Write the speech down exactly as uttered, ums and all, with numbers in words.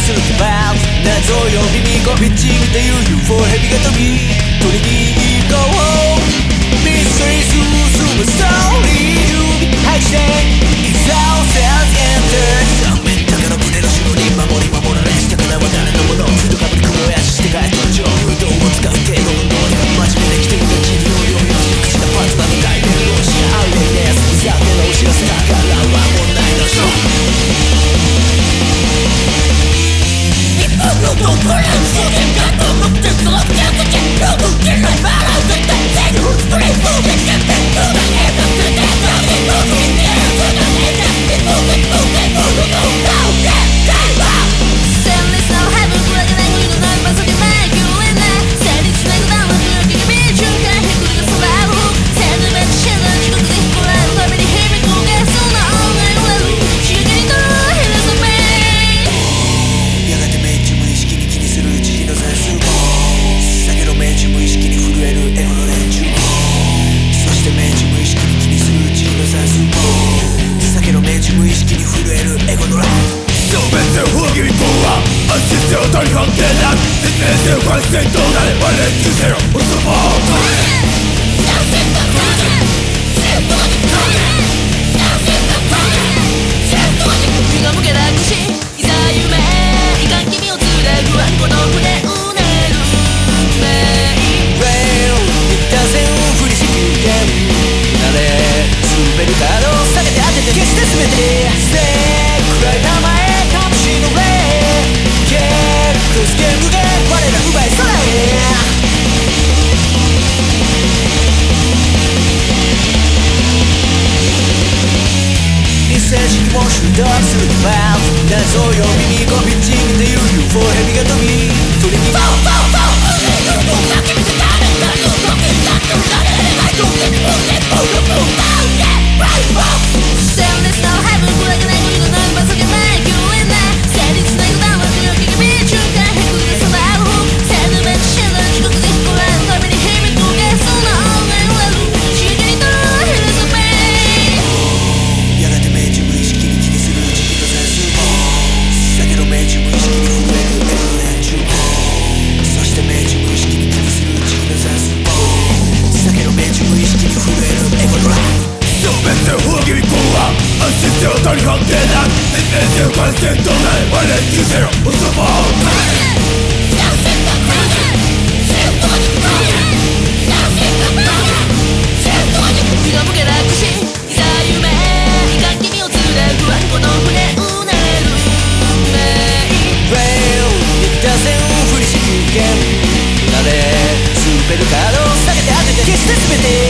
するってバー謎よ耳コピッチングっていう ユーフォー ヘビが飛び取りに行こうミステリー進むストーリー指配していざをセルズエンター面高の船の主に守り守られしたからは誰のものフードかぶり雲やして帰って上運動を使う程度の能力真面目できてるが地に容量よし口なパートナーの大変容姿アウレイです残念なお知らせだからは問題のショー日本のどこらの焦点がと思ってその手付けロード切らないバランス絶対制御スプレーフォーでキャンペーンどうだねだってねどうでもいいねそうだねだってもうでもうでもうでもうでもうで大反転だ説明せよ完成どうだね我々にせよおそばを取れ気が向けなくしいざ夢いかん君を連れ不安この船うねる運命 Rail 一旦線を振りしきるあれ滑るカードを下げて当てて決して全てせ暗い名前かもしのれクスケ無限我ら奪い空へ一斉式も集団するバー謎よ耳コピッチングっていう ユーフォー ヘビが飛び取りにフォーフォーフォー海の僕だけ見せたねんからずっと見たって歌れないとってみもってボールボールダウンでライブアップ鮮烈なハイブブラがない国のナンバー下げない救援な成立な油断は強気にビーチューか大反転だ説明せよ完成どうだね我々にせよおそばを取れ気が向けなくしいざ夢いかん君を連れ不安この船うねる運命 Rail 一旦線を振りしきる剣あれ滑るカードを下げて当てて決して全て